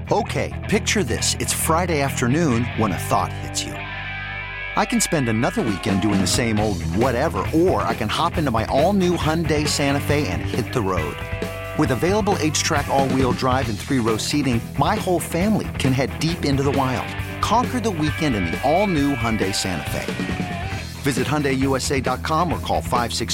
Okay, picture this. It's Friday afternoon when a thought hits you. I can spend another weekend doing the same old whatever, or I can hop into my all-new Hyundai Santa Fe and hit the road. With available H-Track all-wheel drive and 3-row seating, my whole family can head deep into the wild. Conquer the weekend in the all-new Hyundai Santa Fe. Visit HyundaiUSA.com or call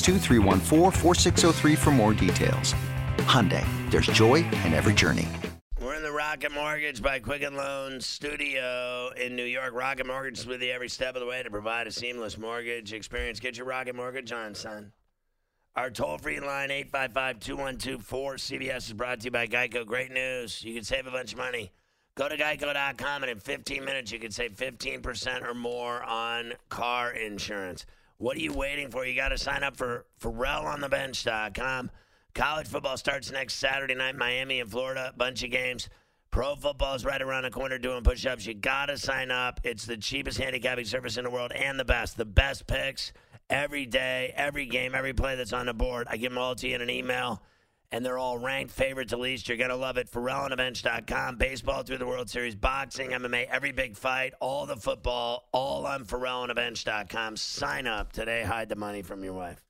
562-314-4603 for more details. Hyundai, there's joy in every journey. We're in the Rocket Mortgage by Quicken Loans studio in New York. Rocket Mortgage is with you every step of the way to provide a seamless mortgage experience. Get your Rocket Mortgage on, son. Our toll-free line, 855-212-4CBS, is brought to you by Geico. Great news. You can save a bunch of money. Go to geico.com, and in 15 minutes, you can save 15% or more on car insurance. What are you waiting for? You got to sign up for PharrellOnTheBench.com. College football starts next Saturday night, Miami and Florida, a bunch of games. Pro football is right around the corner doing push-ups. You got to sign up. It's the cheapest handicapping service in the world and the best. The best picks every day, every game, every play that's on the board. I give them all to you in an email, and they're all ranked favorite to least. You're going to love it. PharrellOnTheBench.com. Baseball through the World Series, boxing, MMA, every big fight, all the football, all on PharrellOnTheBench.com. Sign up today. Hide the money from your wife.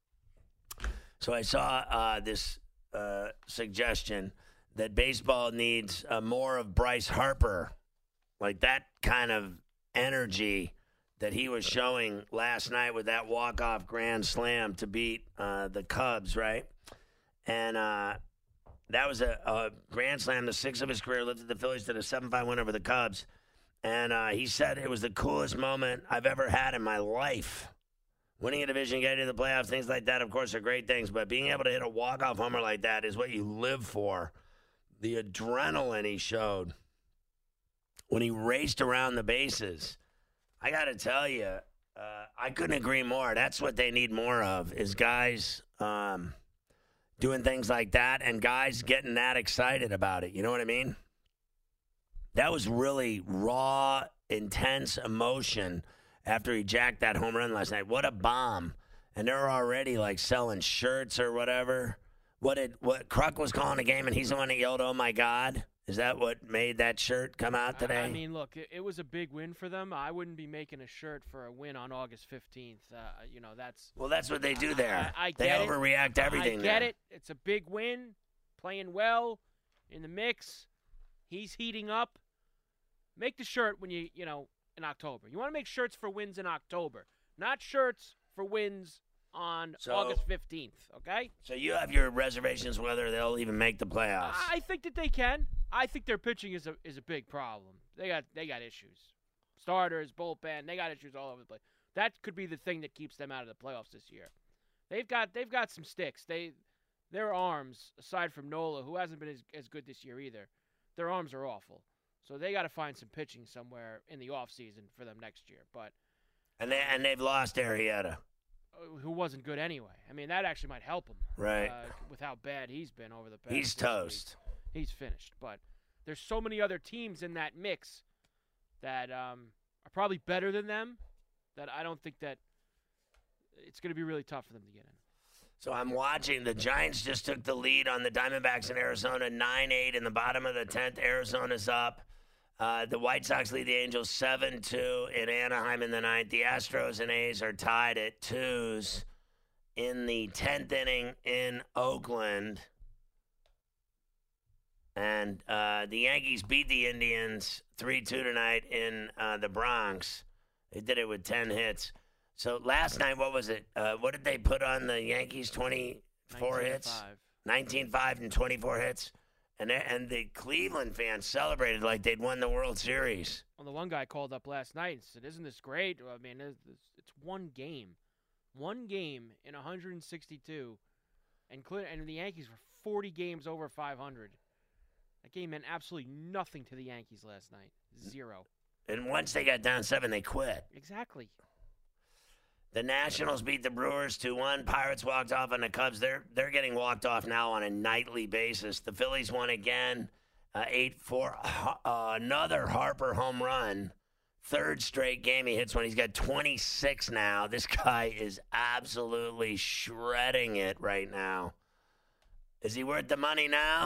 So I saw this suggestion that baseball needs more of Bryce Harper, like that kind of energy that he was showing last night with that walk-off grand slam to beat the Cubs, right? And that was a grand slam, the sixth of his career, lifted the Phillies to the 7-5 win over the Cubs. And he said it was the coolest moment I've ever had in my life. Winning a division, getting to the playoffs, things like that, of course, are great things. But being able to hit a walk-off homer like that is what you live for. The adrenaline he showed when he raced around the bases. I got to tell you, I couldn't agree more. That's what they need more of, is guys doing things like that and guys getting that excited about it. You know what I mean? That was really raw, intense emotion after he jacked that home run last night. What a bomb. And they're already, like, selling shirts or whatever. What Kruk was calling a game, and he's the one that yelled, "Oh, my God." Is that what made that shirt come out today? I mean, look, it was a big win for them. I wouldn't be making a shirt for a win on August 15th. That's... Well, that's what they do there. They overreact to everything there. I get it. It's a big win. Playing well. In the mix. He's heating up. Make the shirt when in October. You want to make shirts for wins in October, not shirts for wins on August 15th, okay? So you have your reservations whether they'll even make the playoffs. I think that they can. I think their pitching is a big problem. They got issues. Starters, bullpen, they got issues all over the place. That could be the thing that keeps them out of the playoffs this year. They've got some sticks. Their arms, aside from Nola, who hasn't been as good this year either, their arms are awful. So they got to find some pitching somewhere in the offseason for them next year. And they've lost Arrieta, who wasn't good anyway. I mean, that actually might help him. Right. With how bad he's been over the past. He's toast. He's finished. But there's so many other teams in that mix that are probably better than them that I don't think that it's going to be really tough for them to get in. So I'm watching. The Giants just took the lead on the Diamondbacks in Arizona, 9-8 in the bottom of the 10th. Arizona's up. The White Sox lead the Angels 7-2 in Anaheim in the 9th. The Astros and A's are tied at 2s in the 10th inning in Oakland. And the Yankees beat the Indians 3-2 tonight in the Bronx. They did it with 10 hits. So last night, what was it? What did they put on the Yankees? 24 hits? 19-5 and 24 hits. And the Cleveland fans celebrated like they'd won the World Series. Well, the one guy called up last night and said, "Isn't this great?" I mean, it's one game. One game in 162. And the Yankees were 40 games over 500. That game meant absolutely nothing to the Yankees last night. 0. And once they got down 7, they quit. Exactly. The Nationals beat the Brewers 2-1. Pirates walked off on the Cubs. They're getting walked off now on a nightly basis. The Phillies won again, 8-4. Another Harper home run. Third straight game he hits one. He's got 26 now. This guy is absolutely shredding it right now. Is he worth the money now?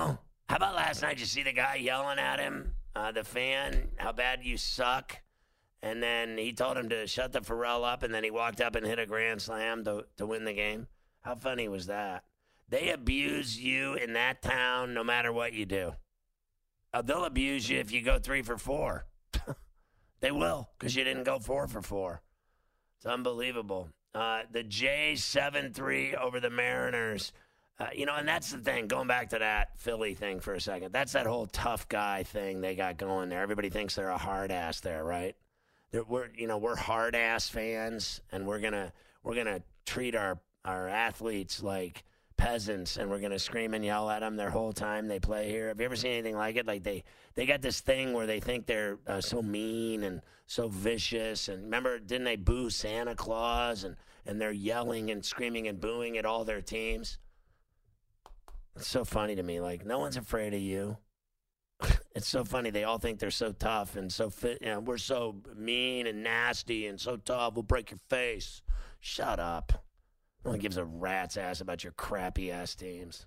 How about last night? Did you see the guy yelling at him, the fan, how bad you suck? And then he told him to shut the Pharrell up, and then he walked up and hit a grand slam to win the game. How funny was that? They abuse you in that town no matter what you do. They'll abuse you if you go 3 for 4. They will, because you didn't go 4 for 4. It's unbelievable. The Jays 7-3 over the Mariners. And that's the thing, going back to that Philly thing for a second. That's that whole tough guy thing they got going there. Everybody thinks they're a hard ass there, right? We're hard ass fans, and we're gonna treat our athletes like peasants, and we're gonna scream and yell at them their whole time they play here. Have you ever seen anything like it? Like they got this thing where they think they're so mean and so vicious. And remember, didn't they boo Santa Claus? And they're yelling and screaming and booing at all their teams. It's so funny to me. Like, no one's afraid of you. It's so funny. They all think they're so tough and so fit. We're so mean and nasty and so tough. We'll break your face. Shut up. No one gives a rat's ass about your crappy ass teams.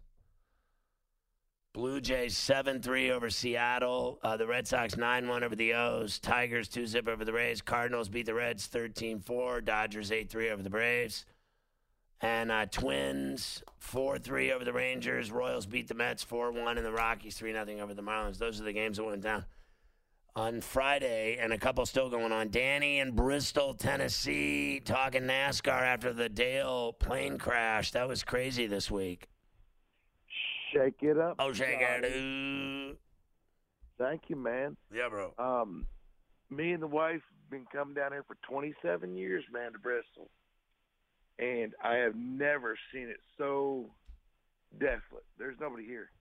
Blue Jays 7-3 over Seattle. The Red Sox 9-1 over the O's. Tigers 2-0 over the Rays. Cardinals beat the Reds 13-4. Dodgers 8-3 over the Braves. And Twins 4-3 over the Rangers. Royals beat the Mets 4-1, and the Rockies 3-0 over the Marlins. Those are the games that went down on Friday, and a couple still going on. Danny in Bristol, Tennessee, talking NASCAR after the Dale plane crash. That was crazy this week. Shake it up. Oh, shake it up. Thank you, man. Yeah, bro. Me and the wife have been coming down here for 27 years, man, to Bristol. And I have never seen it so desolate. There's nobody here.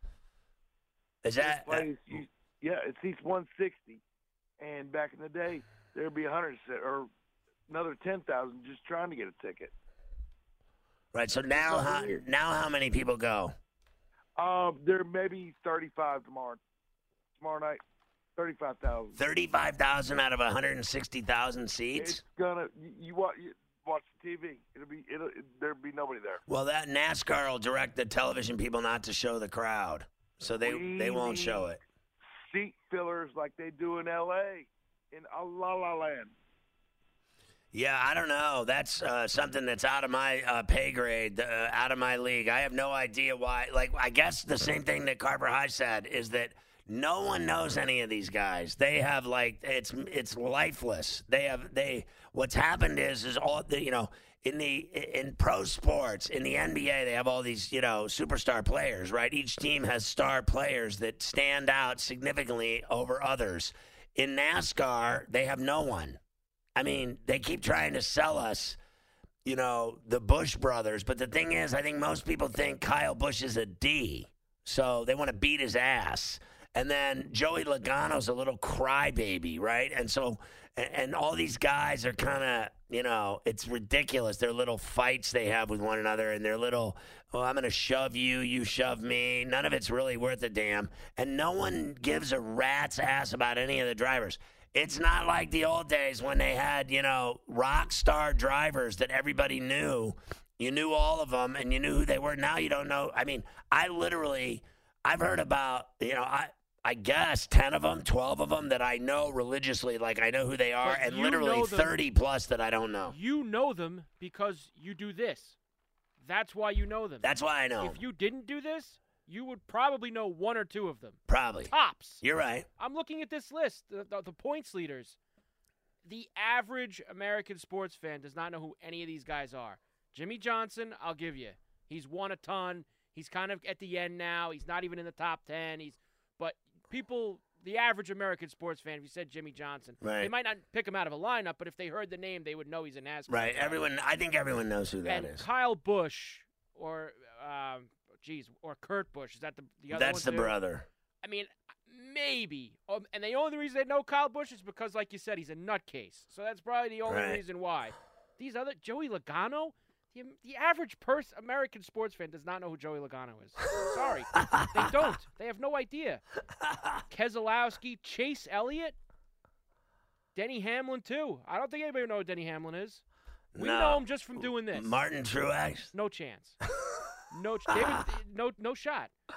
Is that? Yeah, it's East 160. And back in the day, there'd be 100 or another 10,000 just trying to get a ticket. Right. So now how many people go? There may be 35 tomorrow night. 35,000. 35,000 out of 160,000 seats. It's gonna you watch the TV. There'll be nobody there. Well, that NASCAR will direct the television people not to show the crowd, so they won't show it. Seat fillers like they do in L.A. in La La Land. Yeah, I don't know. That's something that's out of my pay grade, out of my league. I have no idea why. Like, I guess the same thing that Carver High said is that no one knows any of these guys. They have it's lifeless. What's happened is all the in pro sports, in the NBA, they have all these superstar players, right? Each team has star players that stand out significantly over others. In NASCAR, they have no one. I mean, they keep trying to sell us, the Busch brothers. But the thing is, I think most people think Kyle Busch is a D, so they want to beat his ass. And then Joey Logano's a little crybaby, right? And so, and all these guys are kind of, it's ridiculous. Their little fights they have with one another, and their little, I'm going to shove you, you shove me. None of it's really worth a damn. And no one gives a rat's ass about any of the drivers. It's not like the old days when they had, rock star drivers that everybody knew. You knew all of them, and you knew who they were. Now you don't know. I mean, I've heard about, I guess 10 of them, 12 of them that I know religiously, like I know who they are, and literally 30 plus that I don't know. You know them because you do this. That's why you know them. That's why I know. If you didn't do this, you would probably know one or two of them. Probably. Tops. You're right. I'm looking at this list, the points leaders. The average American sports fan does not know who any of these guys are. Jimmy Johnson, I'll give you. He's won a ton. He's kind of at the end now. He's not even in the top 10. But people, the average American sports fan, if you said Jimmy Johnson, they might not pick him out of a lineup, but if they heard the name, they would know he's a NASCAR Right. driver. I think everyone knows who that and is. Kyle Busch or Kurt Busch. Is that the other one? That's the brother. I mean, maybe. And the only reason they know Kyle Busch is because, like you said, he's a nutcase. So that's probably the only reason why. These other, Joey Logano, the average American sports fan does not know who Joey Logano is. Sorry. They don't. They have no idea. Keselowski, Chase Elliott, Denny Hamlin, too. I don't think anybody knows who Denny Hamlin is. We know him just from doing this. Martin Truex? No chance. No shot.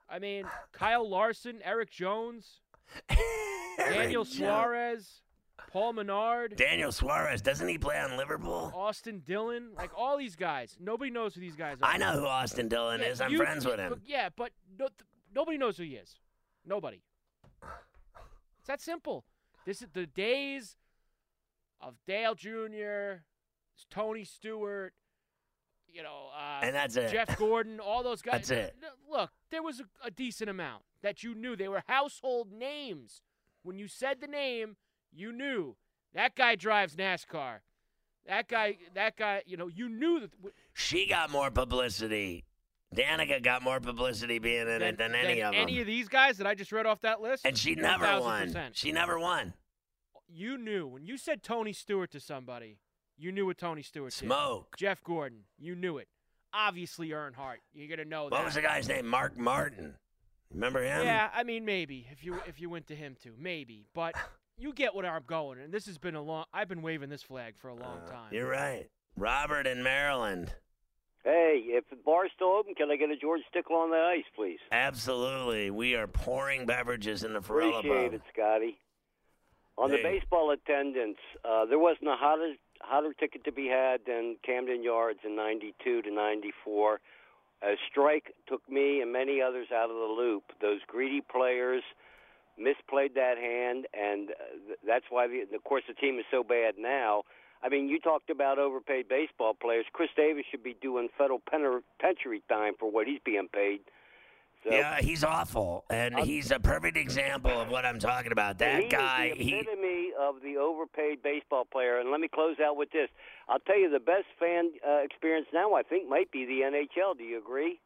I mean, Kyle Larson, Eric Jones, Daniel Suarez, Paul Menard. Daniel Suarez, doesn't he play on Liverpool? Austin Dillon, like all these guys. Nobody knows who these guys are. I know who Austin Dillon is. I'm friends with him. But nobody knows who he is. Nobody. It's that simple. This is the days of Dale Jr., Tony Stewart, and that's it. Jeff Gordon, all those guys. That's it. Look, there was a decent amount that you knew. They were household names. When you said the name, you knew that guy drives NASCAR. That guy, you knew that. She got more publicity. Danica got more publicity being in it than any of them. Any of these guys that I just read off that list? And she never 1,000%. won. She never won. You knew. When you said Tony Stewart to somebody, you knew what Tony Stewart did. Smoke. Jeff Gordon, you knew it. Obviously Earnhardt. You're going to know that. What was the guy's name? Mark Martin. Remember him? Yeah, I mean, maybe. If you went to him too. Maybe. But you get where I'm going. And this has been I've been waving this flag for a long time. You're right. Robert in Maryland. Hey, if the bar's still open, can I get a George Stickle on the ice, please? Absolutely. We are pouring beverages in the Ferrella Appreciate it, Scotty. On the baseball attendance, there wasn't a hotter ticket to be had than Camden Yards in 92 to 94. A strike took me and many others out of the loop. Those greedy players misplayed that hand, and that's why, of course, the team is so bad now. I mean, you talked about overpaid baseball players. Chris Davis should be doing federal penitentiary time for what he's being paid. So, yeah, he's awful, and he's a perfect example of what I'm talking about. That guy, is the epitome of the overpaid baseball player. And let me close out with this. I'll tell you, the best fan experience now, I think, might be the NHL. Do you agree?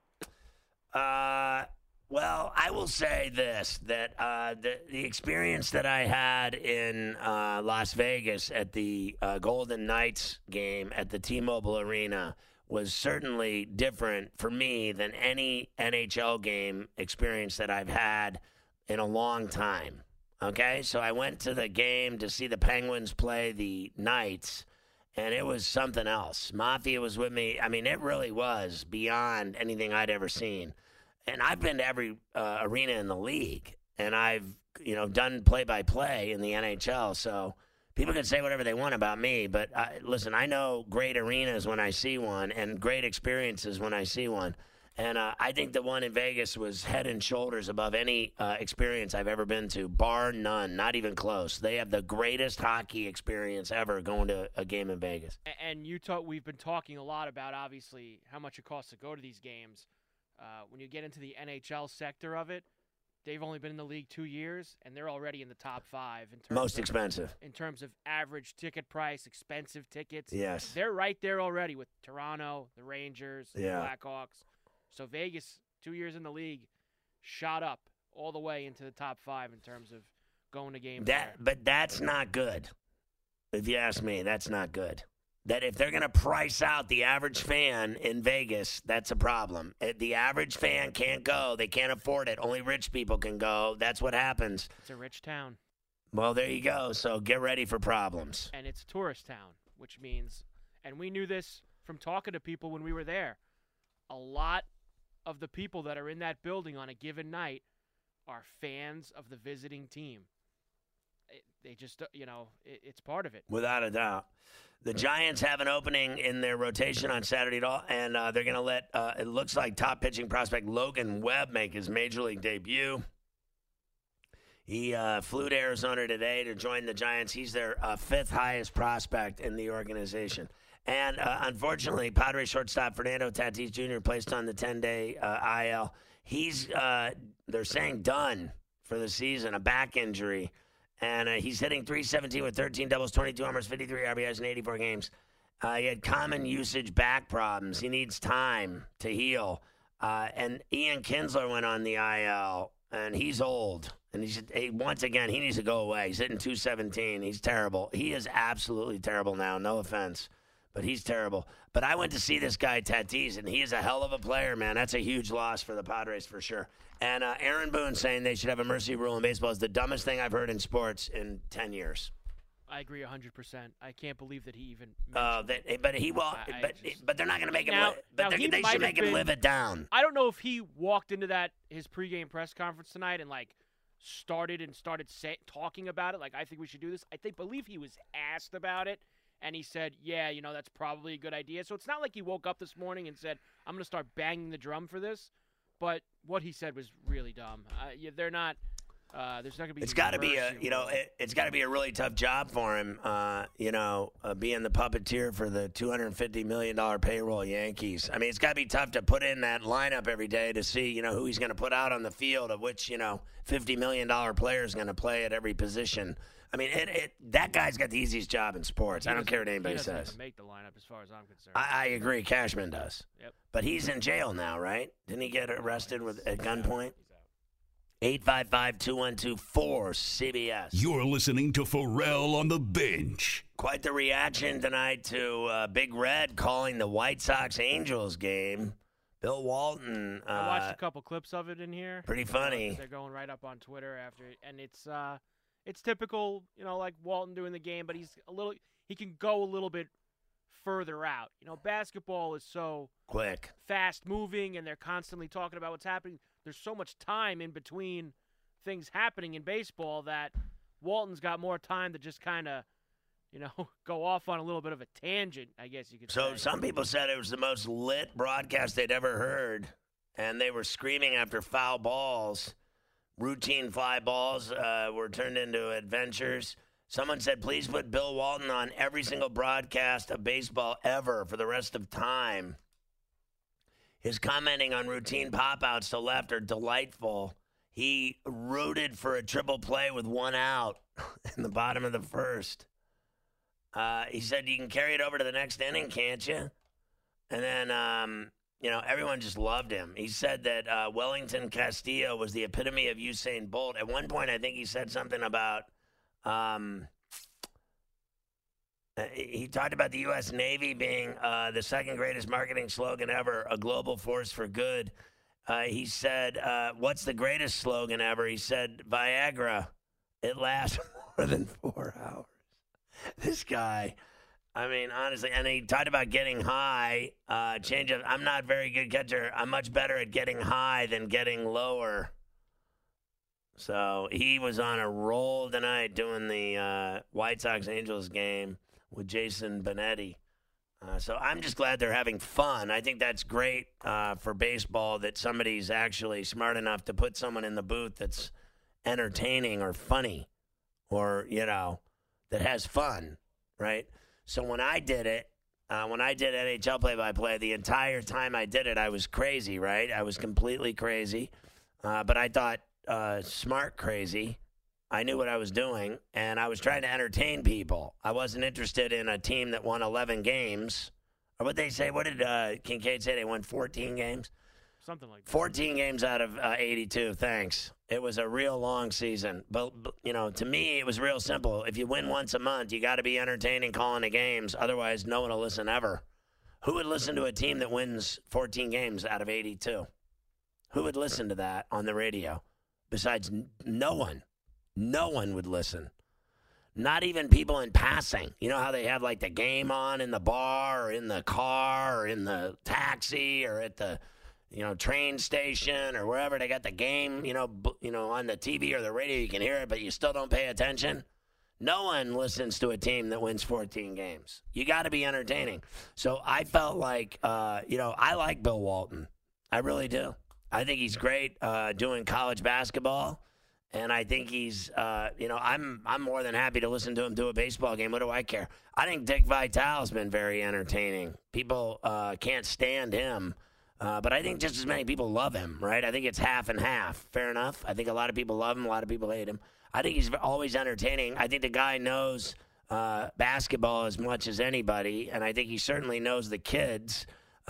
Well, I will say this, that the experience that I had in Las Vegas at the Golden Knights game at the T-Mobile Arena was certainly different for me than any NHL game experience that I've had in a long time. Okay? So I went to the game to see the Penguins play the Knights, and it was something else. Mafia was with me. I mean, it really was beyond anything I'd ever seen. And I've been to every arena in the league, and I've done play-by-play in the NHL. So people can say whatever they want about me, but listen, I know great arenas when I see one, and great experiences when I see one. And I think the one in Vegas was head and shoulders above any experience I've ever been to, bar none, not even close. They have the greatest hockey experience ever going to a game in Vegas. And we've been talking a lot about, obviously, how much it costs to go to these games. When you get into the NHL sector of it, they've only been in the league 2 years, and they're already in the top 5 in terms most expensive. In terms of average ticket price, expensive tickets. Yes, they're right there already with Toronto, the Rangers, the Blackhawks. So Vegas, 2 years in the league, shot up all the way into the top 5 in terms of going to games. But that's not good. If you ask me, that's not good. That if they're going to price out the average fan in Vegas, that's a problem. The average fan can't go. They can't afford it. Only rich people can go. That's what happens. It's a rich town. Well, there you go. So get ready for problems. And it's a tourist town, which means, and we knew this from talking to people when we were there, a lot of the people that are in that building on a given night are fans of the visiting team. They just, it's part of it. Without a doubt. The Giants have an opening in their rotation on Saturday, and they're going to let, it looks like, top pitching prospect Logan Webb make his major league debut. He flew to Arizona today to join the Giants. He's their 5th highest prospect in the organization. And unfortunately, Padres shortstop Fernando Tatis Jr. placed on the 10-day IL. He's, they're saying, done for the season, a back injury. And he's hitting .317 with 13 doubles, 22 homers, 53 RBIs in 84 games. He had common usage back problems. He needs time to heal. And Ian Kinsler went on the IL, and he's old. And once again, he needs to go away. He's hitting .217. He's terrible. He is absolutely terrible now. No offense, but he's terrible. But I went to see this guy, Tatis, and he is a hell of a player, man. That's a huge loss for the Padres for sure. And Aaron Boone saying they should have a mercy rule in baseball is the dumbest thing I've heard in sports in 10 years. I agree 100%. I can't believe that he even. But they're not going to make him. They should make him live it down. I don't know if he walked into his pregame press conference tonight and started talking about it. Like, I think we should do this. Believe he was asked about it, and he said, "Yeah, that's probably a good idea." So it's not like he woke up this morning and said, "I'm going to start banging the drum for this." But what he said was really dumb. They're not. There's not going to be. It's got to be it's got to be a really tough job for him. Being the puppeteer for the $250 million payroll Yankees. I mean, it's got to be tough to put in that lineup every day to see, who he's going to put out on the field, of which $50 million player is going to play at every position. I mean, that guy's got the easiest job in sports. I don't care what anybody says. He doesn't make the lineup as far as I'm concerned. I agree. Cashman does. Yep. But he's in jail now, right? Didn't he get arrested at gunpoint? 855-212-4CBS. You're listening to Pharrell on the Bench. Quite the reaction tonight to Big Red calling the White Sox-Angels game. Bill Walton. I watched a couple clips of it in here. Pretty funny. They're going right up on Twitter after it, and it's typical, like Walton doing the game, but he can go a little bit further out. Basketball is so quick, fast moving, and they're constantly talking about what's happening. There's so much time in between things happening in baseball that Walton's got more time to just kind of, go off on a little bit of a tangent, I guess you could say. So some people said it was the most lit broadcast they'd ever heard, and they were screaming after foul balls. Routine fly balls were turned into adventures. Someone said, please put Bill Walton on every single broadcast of baseball ever for the rest of time. His commenting on routine pop-outs to left are delightful. He rooted for a triple play with one out in the bottom of the first. He said, you can carry it over to the next inning, can't you? And then, everyone just loved him. He said that Wellington Castillo was the epitome of Usain Bolt. At one point, I think he said something about he talked about the U.S. Navy being the second greatest marketing slogan ever, a global force for good. He said, what's the greatest slogan ever? He said, Viagra. It lasts more than 4 hours. This guy, I mean, honestly, and he talked about getting high. I'm not a very good catcher. I'm much better at getting high than getting lower. So he was on a roll tonight doing the White Sox-Angels game with Jason Benetti. So I'm just glad they're having fun. I think that's great for baseball that somebody's actually smart enough to put someone in the booth that's entertaining or funny or, that has fun, right? So when I did it, when I did NHL play-by-play, the entire time I did it, I was crazy, right? I was completely crazy. But I thought smart crazy. I knew what I was doing, and I was trying to entertain people. I wasn't interested in a team that won 11 games. Or what they say, what did Kincaid say? They won 14 games? Something like that. 14 games out of 82, thanks. It was a real long season. But, to me, it was real simple. If you win once a month, you got to be entertaining calling the games. Otherwise, no one will listen ever. Who would listen to a team that wins 14 games out of 82? Who would listen to that on the radio? Besides, no one. No one would listen. Not even people in passing. You know how they have, the game on in the bar or in the car or in the taxi or at the train station or wherever they got the game, on the TV or the radio, you can hear it, but you still don't pay attention. No one listens to a team that wins 14 games. You got to be entertaining. So I felt like, I like Bill Walton. I really do. I think he's great doing college basketball, and I think he's, I'm more than happy to listen to him do a baseball game. What do I care? I think Dick Vitale's been very entertaining. People can't stand him. But I think just as many people love him, right? I think it's half and half. Fair enough. I think a lot of people love him. A lot of people hate him. I think he's always entertaining. I think the guy knows basketball as much as anybody, and I think he certainly knows the kids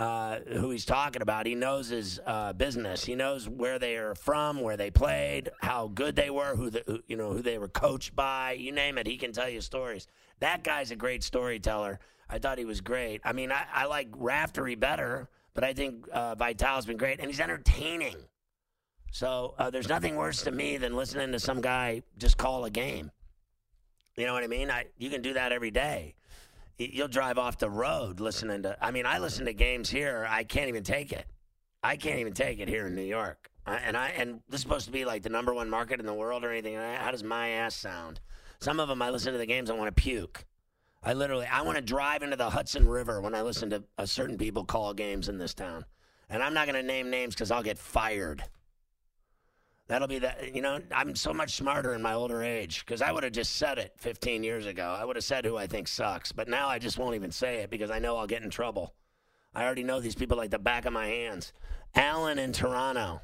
who he's talking about. He knows his business. He knows where they are from, where they played, how good they were, who they were coached by. You name it, he can tell you stories. That guy's a great storyteller. I thought he was great. I mean, I like Raftery better. But I think Vitale's been great, and he's entertaining. So there's nothing worse to me than listening to some guy just call a game. You know what I mean? You can do that every day. You'll drive off the road listening to. I mean, I listen to games here. I can't even take it. I can't even take it here in New York. And this is supposed to be like the number one market in the world or anything. How does my ass sound? Some of them, I listen to the games, I want to puke. I want to drive into the Hudson River when I listen to certain people call games in this town. And I'm not going to name names because I'll get fired. That'll be that. You know, I'm so much smarter in my older age because I would have just said it 15 years ago. I would have said who I think sucks. But now I just won't even say it because I know I'll get in trouble. I already know these people like the back of my hands. Alan in Toronto.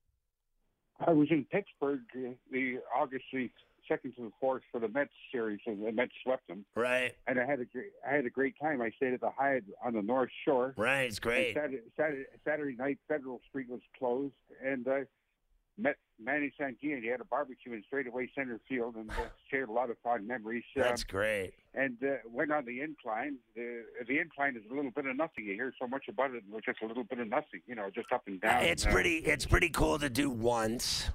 I was in Pittsburgh the August 2nd to the 4th for the Mets series, and the Mets swept them. Right. And I had a great time. I stayed at the Hyatt on the North Shore. Right, it's great. Saturday night, Federal Street was closed, and met Manny Sanguian. He had a barbecue in straightaway center field, and shared a lot of fond memories. That's great. And went on the incline. The incline is a little bit of nothing. You hear so much about it, and just a little bit of nothing. You know, just up and down. It's pretty cool to do once.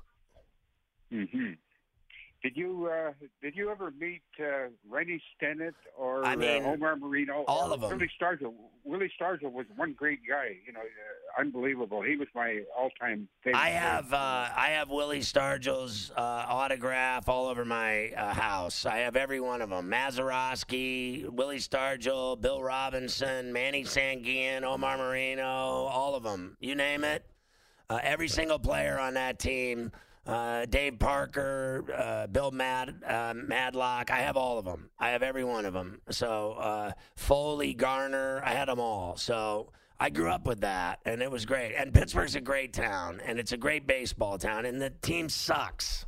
Mm-hmm. Did you ever meet Rennie Stennett or Omar Moreno? All of them. Willie Stargell was one great guy. You know, unbelievable. He was my all-time favorite. I have Willie Stargell's autograph all over my house. I have every one of them. Mazeroski, Willie Stargell, Bill Robinson, Manny Sanguian, Omar Moreno, all of them. You name it. Every single player on that team. Dave Parker, Bill Madlock. I have all of them. I have every one of them. So Foley, Garner, I had them all. So I grew up with that, and it was great. And Pittsburgh's a great town, and it's a great baseball town, and the team sucks.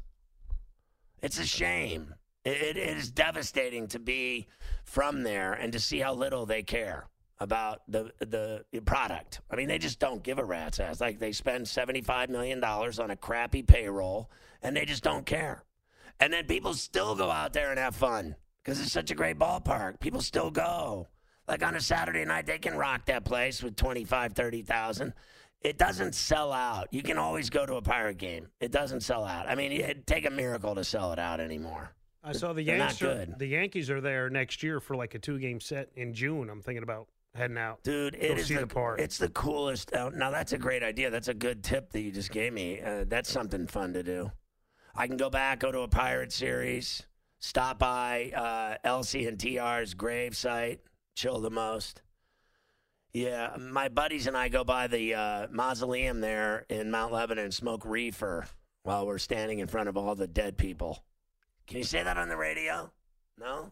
It's a shame. It is devastating to be from there and to see how little they care about the product. I mean, they just don't give a rat's ass. Like, they spend $75 million on a crappy payroll, and they just don't care. And then people still go out there and have fun because it's such a great ballpark. People still go. Like, on a Saturday night, they can rock that place with 25,000, 30,000. It doesn't sell out. You can always go to a Pirate game. It doesn't sell out. I mean, it'd take a miracle to sell it out anymore. I saw the Yankees are there next year for like a 2-game set in June. I'm thinking about heading out. Dude, it's the coolest. Now, that's a great idea. That's a good tip that you just gave me. That's something fun to do. I can go to a Pirate series, stop by Elsie and TR's gravesite, chill the most. Yeah, my buddies and I go by the mausoleum there in Mount Lebanon and smoke reefer while we're standing in front of all the dead people. Can you say that on the radio? No?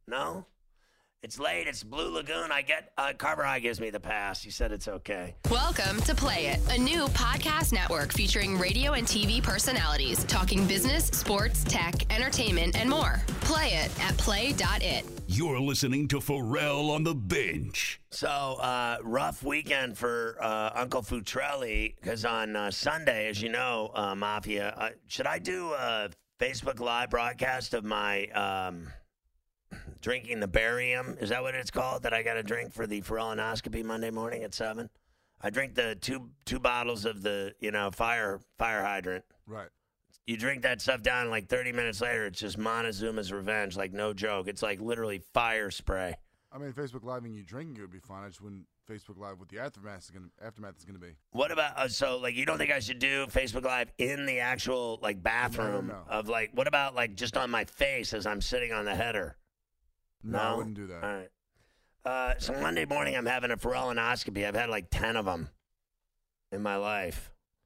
It's late. It's Blue Lagoon. Carver High gives me the pass. He said it's okay. Welcome to Play It, a new podcast network featuring radio and TV personalities talking business, sports, tech, entertainment, and more. Play it at play.it. You're listening to Pharrell on the Bench. So, rough weekend for Uncle Futrelli, because on Sunday, as you know, Mafia, should I do a Facebook Live broadcast of my drinking the barium? Is that what it's called, that I got to drink for the Pharrellonoscopy Monday morning at 7? I drink the two bottles of the, fire hydrant. Right. You drink that stuff down, like 30 minutes later, it's just Montezuma's Revenge, like no joke. It's like literally fire spray. I mean, Facebook Live and you drinking it would be fun. I just wouldn't Facebook Live what the aftermath is going to be. What about, you don't think I should do Facebook Live in the actual, bathroom? No. Of, what about, just on my face as I'm sitting on the header? No, I wouldn't do that. All right. So Monday morning, I'm having a Pharrellonoscopy. I've had 10 of them in my life.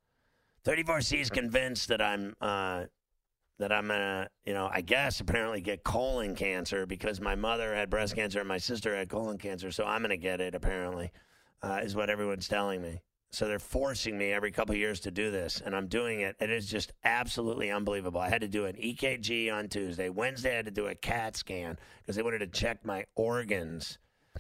34C is convinced that I'm gonna, I guess apparently get colon cancer because my mother had breast cancer and my sister had colon cancer, so I'm gonna get it apparently, is what everyone's telling me. So they're forcing me every couple of years to do this, and I'm doing it. It is just absolutely unbelievable. I had to do an EKG on Tuesday. Wednesday, I had to do a CAT scan because they wanted to check my organs.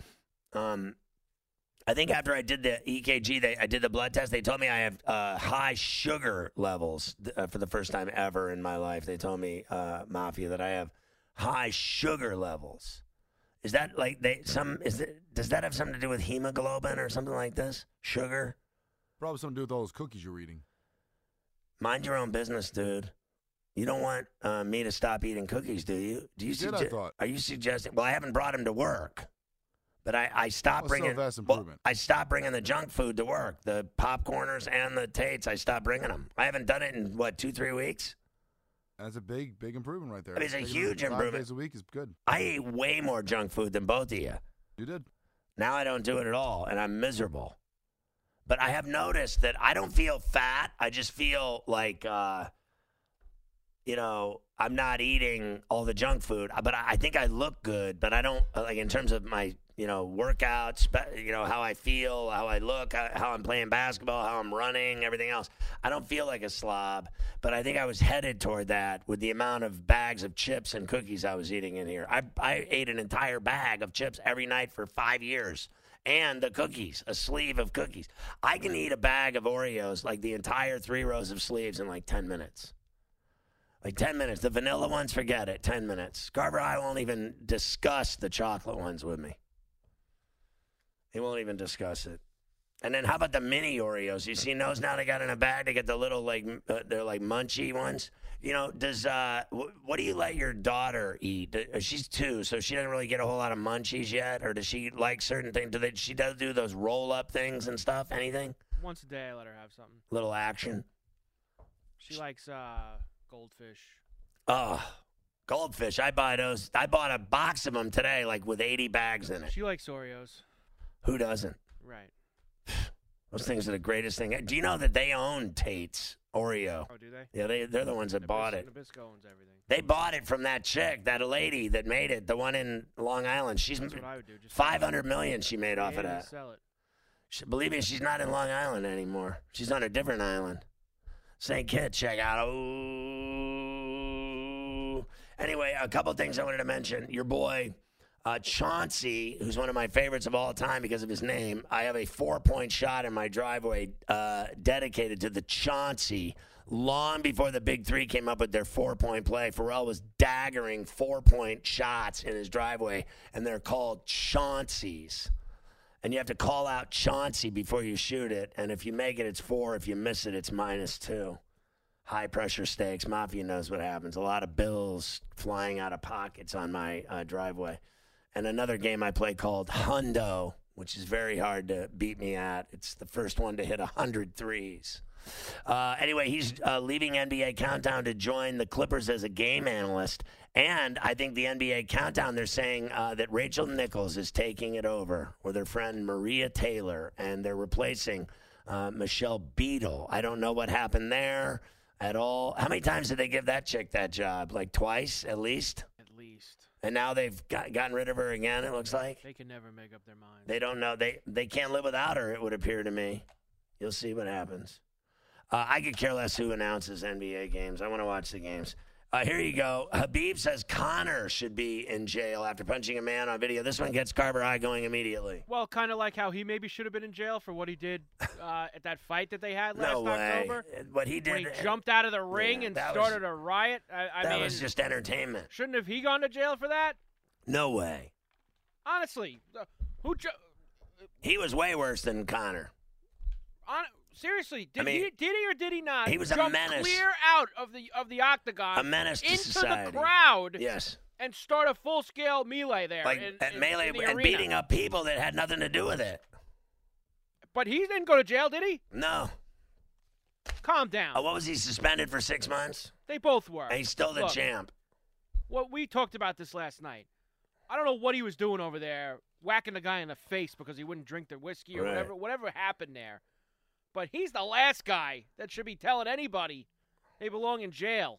I think after I did the EKG, I did the blood test. They told me I have high sugar levels for the first time ever in my life. They told me, Mafia, that I have high sugar levels. Is that does that have something to do with hemoglobin or something like this? Sugar? Probably something to do with all those cookies you're eating. Mind your own business, dude. You don't want me to stop eating cookies, do you? Do you I thought. Are you suggesting? Well, I haven't brought him to work, but I stopped bringing. That's improvement. I stopped bringing the junk food to work. The popcorners and the Tates. I stopped bringing them. I haven't done it in 2-3 weeks. That's a big improvement right there. I mean, it's a huge improvement. 5 days a week is good. I ate way more junk food than both of you. You did. Now I don't do it at all, and I'm miserable. But I have noticed that I don't feel fat. I just feel like, I'm not eating all the junk food. But I think I look good. But I don't, like, in terms of my, workouts, how I feel, how I look, how I'm playing basketball, how I'm running, everything else. I don't feel like a slob. But I think I was headed toward that with the amount of bags of chips and cookies I was eating in here. I ate an entire bag of chips every night for 5 years. And the cookies, a sleeve of cookies. I can eat a bag of Oreos, like the entire 3 rows of sleeves, in like 10 minutes. Like 10 minutes. The vanilla ones, forget it, 10 minutes. Carver, I won't even discuss the chocolate ones with me. He won't even discuss it. And then how about the mini Oreos? You seen those now? They got in a bag. They get the little, they're like munchy ones. What do you let your daughter eat? She's 2, so she doesn't really get a whole lot of munchies yet. Or does she like certain things? She does do those roll-up things and stuff? Anything? Once a day, I let her have something. Little action. She likes goldfish. Oh, goldfish. I buy those. I bought a box of them today, like with 80 bags in it. She likes Oreos. Who doesn't? Right. Those things are the greatest thing. Do you know that they own Tate's Oreo? Oh, do they? Yeah, they're the ones that bought it. Nabisco owns everything. They bought it from that chick, that lady that made it, the one in Long Island. That's what I would do. Just $500 million she made off of that. Sell it. Believe me, she's not in Long Island anymore. She's on a different island. St. Kitts, check out. Ooh. Anyway, a couple things I wanted to mention. Your boy, Chauncey, who's one of my favorites of all time because of his name. I have a 4-point shot in my driveway dedicated to the Chauncey. Long before the Big Three came up with their 4-point play, Pharrell was daggering 4-point shots in his driveway, and they're called Chaunceys. And you have to call out Chauncey before you shoot it, and if you make it, it's 4. If you miss it, it's -2. High-pressure stakes. Mafia knows what happens. A lot of bills flying out of pockets on my driveway. And another game I play called Hundo, which is very hard to beat me at. It's the first one to hit 100 threes. Anyway, he's leaving NBA Countdown to join the Clippers as a game analyst. And I think the NBA Countdown, they're saying that Rachel Nichols is taking it over with her friend Maria Taylor, and they're replacing Michelle Beadle. I don't know what happened there at all. How many times did they give that chick that job? Like twice, at least? At least. And now they've gotten rid of her again, it looks like? They can never make up their mind. They don't know. They can't live without her, it would appear to me. You'll see what happens. I could care less who announces NBA games. I want to watch the games. Here you go. Habib says Conor should be in jail after punching a man on video. This one gets Carver Eye going immediately. Well, kind of like how he maybe should have been in jail for what he did at that fight that they had last No way. October. What he did. When he jumped out of the ring and started a riot. I mean, was just entertainment. Shouldn't have he gone to jail for that? No way. Honestly, he was way worse than Conor. Seriously, did he or did he not? He was a menace. Clear out of the octagon, a menace to into society. The crowd. Yes, and start a full-scale melee there, melee in the and arena. beating up people that had nothing to do with it. But he didn't go to jail, did he? No. Calm down. What was he suspended for 6 months? They both were. And he's still the champ. Well, we talked about this last night. I don't know what he was doing over there, whacking the guy in the face because he wouldn't drink the whiskey or whatever happened there. But he's the last guy that should be telling anybody they belong in jail.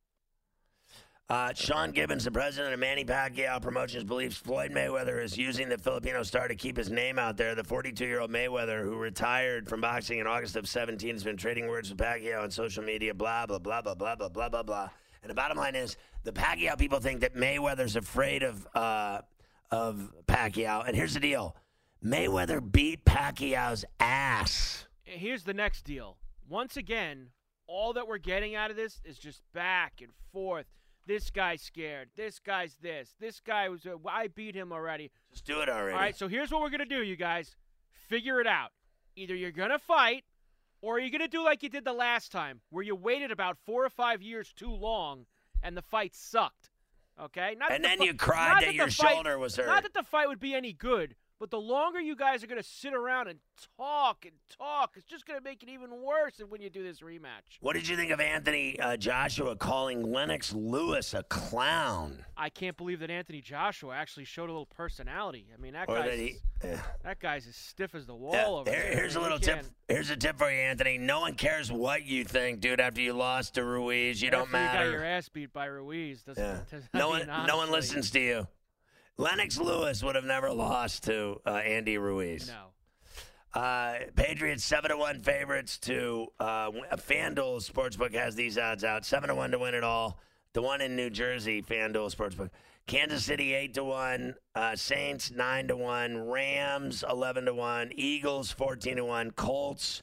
Sean Gibbons, the president of Manny Pacquiao Promotions, believes Floyd Mayweather is using the Filipino star to keep his name out there. The 42-year-old Mayweather, who retired from boxing in August of 2017, has been trading words with Pacquiao on social media, blah, blah, blah, blah, blah, blah, blah, blah, blah. And the bottom line is the Pacquiao people think that Mayweather's afraid of Pacquiao. And here's the deal. Mayweather beat Pacquiao's ass. Here's the next deal. Once again, all that we're getting out of this is just back and forth. This guy's scared. This guy's this. This guy was. I beat him already. Just do it already. All right, so here's what we're going to do, you guys. Figure it out. Either you're going to fight Or are you going to do like you did the last time, where you waited about 4 or 5 years too long and the fight sucked? Okay? And then you cried that your shoulder was hurt. Not that the fight would be any good, but the longer you guys are going to sit around and talk, it's just going to make it even worse when you do this rematch. What did you think of Anthony Joshua calling Lennox Lewis a clown? I can't believe that Anthony Joshua actually showed a little personality. I mean, that guy's as stiff as the wall over there. Here's a little tip. Here's a tip for you, Anthony. No one cares what you think, dude, after you lost to Ruiz. You don't matter. You got your ass beat by Ruiz. No one listens to you. Lennox Lewis would have never lost to Andy Ruiz. No. Patriots 7-1 favorites to FanDuel Sportsbook has these odds out. 7-1 to win it all. The one in New Jersey, FanDuel Sportsbook. Kansas City 8-1, Saints 9-1, Rams 11-1, Eagles 14-1, Colts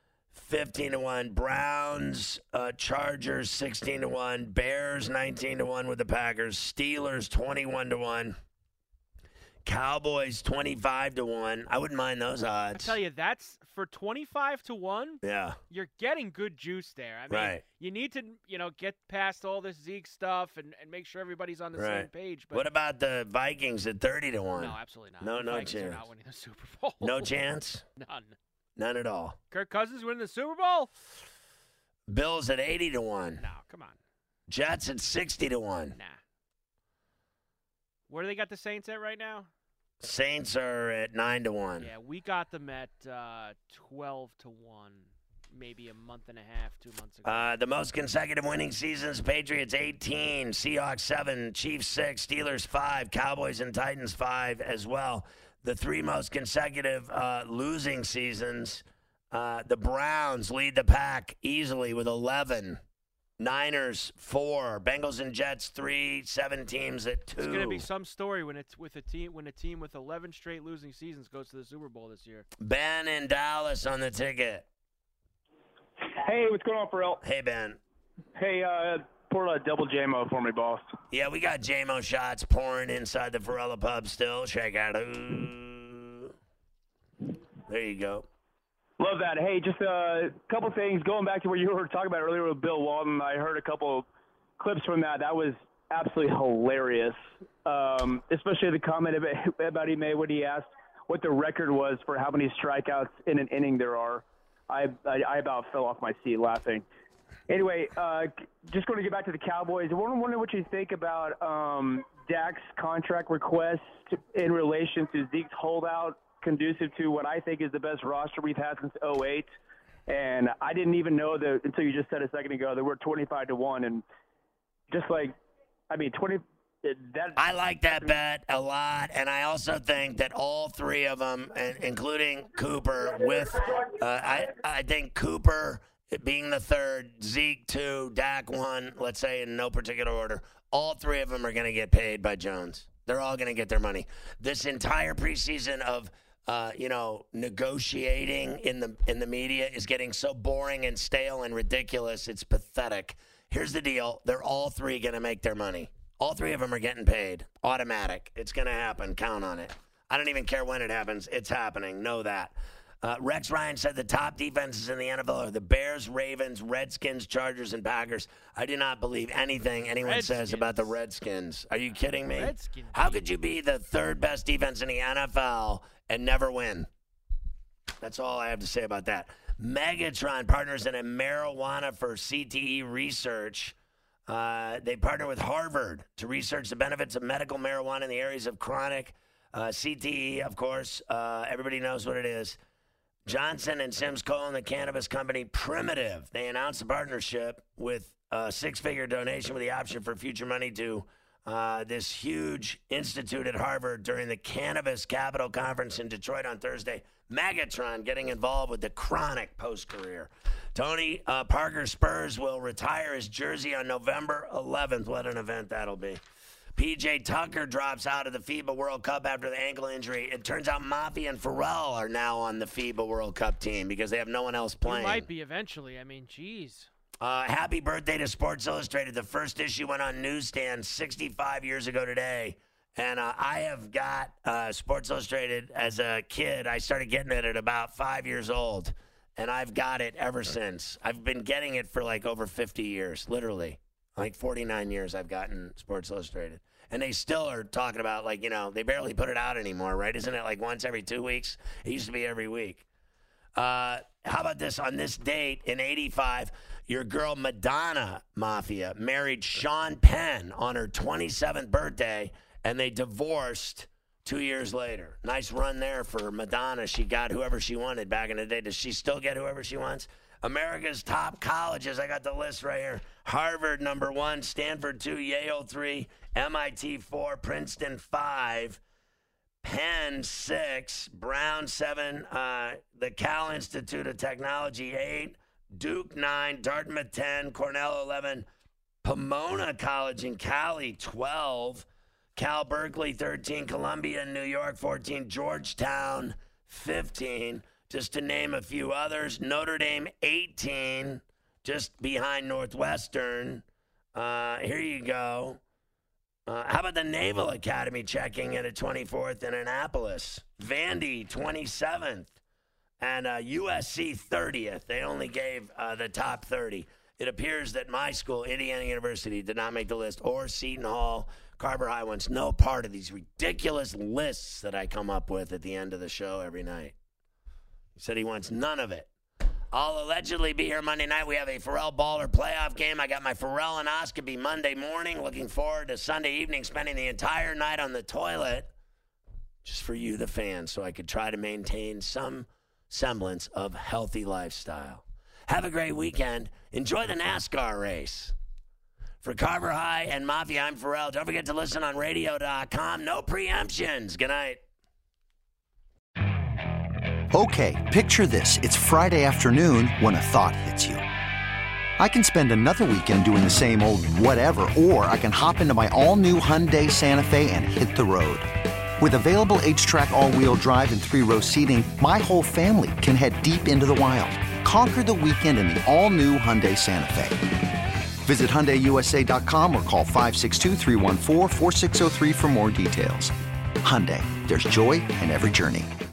15-1, Browns, Chargers 16-1, Bears 19-1 with the Packers, Steelers 21-1. Cowboys 25-1. I wouldn't mind those odds. I tell you, that's for 25-1. Yeah, you're getting good juice there. I mean, you need to, get past all this Zeke stuff and make sure everybody's on the same page. But what about the Vikings at 30-1? No, absolutely not. No Vikings chance. Are not winning the Super Bowl. No chance. None at all. Kirk Cousins winning the Super Bowl. Bills at 80-1. No, come on. Jets at 60-1. Nah. Where do they got the Saints at right now? Saints are at 9-1. Yeah, we got them at 12-1, maybe a month and a half, 2 months ago. The most consecutive winning seasons: Patriots 18, Seahawks 7, Chiefs 6, Steelers 5, Cowboys and Titans 5 as well. The 3 most consecutive losing seasons: the Browns lead the pack easily with 11. Niners 4, Bengals and Jets 3, 7 teams at 2. It's going to be some story when it's with a team with 11 straight losing seasons goes to the Super Bowl this year. Ben in Dallas on the ticket. Hey, what's going on, Pharrell? Hey, Ben. Hey, pour a double JMO for me, boss. Yeah, we got JMO shots pouring inside the Varela pub still. Check out. There you go. Love that. Hey, just a couple things. Going back to what you were talking about earlier with Bill Walton, I heard a couple clips from that. That was absolutely hilarious, especially the comment about he made when he asked what the record was for how many strikeouts in an inning there are. I about fell off my seat laughing. Anyway, just going to get back to the Cowboys. I wonder what you think about Dak's contract request in relation to Zeke's holdout, conducive to what I think is the best roster we've had since 2008. And I didn't even know that until you just said a second ago that we're 25-1. And just like, I mean, 20. I like that bet a lot, and I also think that all 3 of them, including Cooper, with I think Cooper being the 3rd, Zeke 2, Dak 1, let's say in no particular order, all 3 of them are going to get paid by Jones. They're all going to get their money. This entire preseason of negotiating in the media is getting so boring and stale and ridiculous. It's pathetic. Here's the deal: they're all 3 going to make their money. All 3 of them are getting paid. Automatic. It's going to happen. Count on it. I don't even care when it happens. It's happening. Know that. Rex Ryan said the top defenses in the NFL are the Bears, Ravens, Redskins, Chargers, and Packers. I do not believe anything anyone says about the Redskins. Are you kidding me? Redskins. How could you be the 3rd best defense in the NFL and never win? That's all I have to say about that. Megatron partners in a marijuana for CTE research. They partner with Harvard to research the benefits of medical marijuana in the areas of chronic CTE, of course. Everybody knows what it is. Johnson and Sims co-own the cannabis company Primitive. They announced a partnership with a 6-figure donation with the option for future money to this huge institute at Harvard during the Cannabis Capital Conference in Detroit on Thursday. Megatron getting involved with the chronic post-career. Tony Parker Spurs will retire his jersey on November 11th. What an event that'll be. P.J. Tucker drops out of the FIBA World Cup after the ankle injury. It turns out Mafia and Pharrell are now on the FIBA World Cup team because they have no one else playing. It might be eventually. I mean, geez. Happy birthday to Sports Illustrated. The first issue went on newsstand 65 years ago today. And I have got Sports Illustrated as a kid. I started getting it at about 5 years old. and I've got it ever since. I've been getting it for like over 50 years, literally. Like 49 years I've gotten Sports Illustrated. And they still are talking about, like, they barely put it out anymore, right? Isn't it like once every 2 weeks? It used to be every week. How about this? On this date in 85, your girl Madonna Mafia married Sean Penn on her 27th birthday, and they divorced 2 years later. Nice run there for Madonna. She got whoever she wanted back in the day. Does she still get whoever she wants? America's top colleges. I got the list right here. Harvard, number 1. Stanford, 2. Yale, 3. MIT, 4. Princeton, 5. Penn, 6. Brown, 7. The Cal Institute of Technology, 8. Duke, 9. Dartmouth, 10. Cornell, 11. Pomona College in Cali, 12. Cal Berkeley, 13. Columbia, New York, 14. Georgetown, 15. Just to name a few others. Notre Dame, 18. Just behind Northwestern. Here you go. How about the Naval Academy checking in at 24th in Annapolis? Vandy, 27th. And USC, 30th. They only gave the top 30. It appears that my school, Indiana University, did not make the list, or Seton Hall, Carver High wants no part of these ridiculous lists that I come up with at the end of the show every night. He said he wants none of it. I'll allegedly be here Monday night. We have a Pharrell Baller playoff game. I got my Pharrellonoscopy Monday morning. Looking forward to Sunday evening, spending the entire night on the toilet just for you, the fans, so I could try to maintain some semblance of healthy lifestyle. Have a great weekend. Enjoy the NASCAR race. For Carver High and Mafia, I'm Pharrell. Don't forget to listen on radio.com. No preemptions. Good night. Okay, picture this. It's Friday afternoon when a thought hits you. I can spend another weekend doing the same old whatever, or I can hop into my all-new Hyundai Santa Fe and hit the road. With available H-Track all-wheel drive and 3-row seating, my whole family can head deep into the wild. Conquer the weekend in the all-new Hyundai Santa Fe. Visit HyundaiUSA.com or call 562-314-4603 for more details. Hyundai, there's joy in every journey.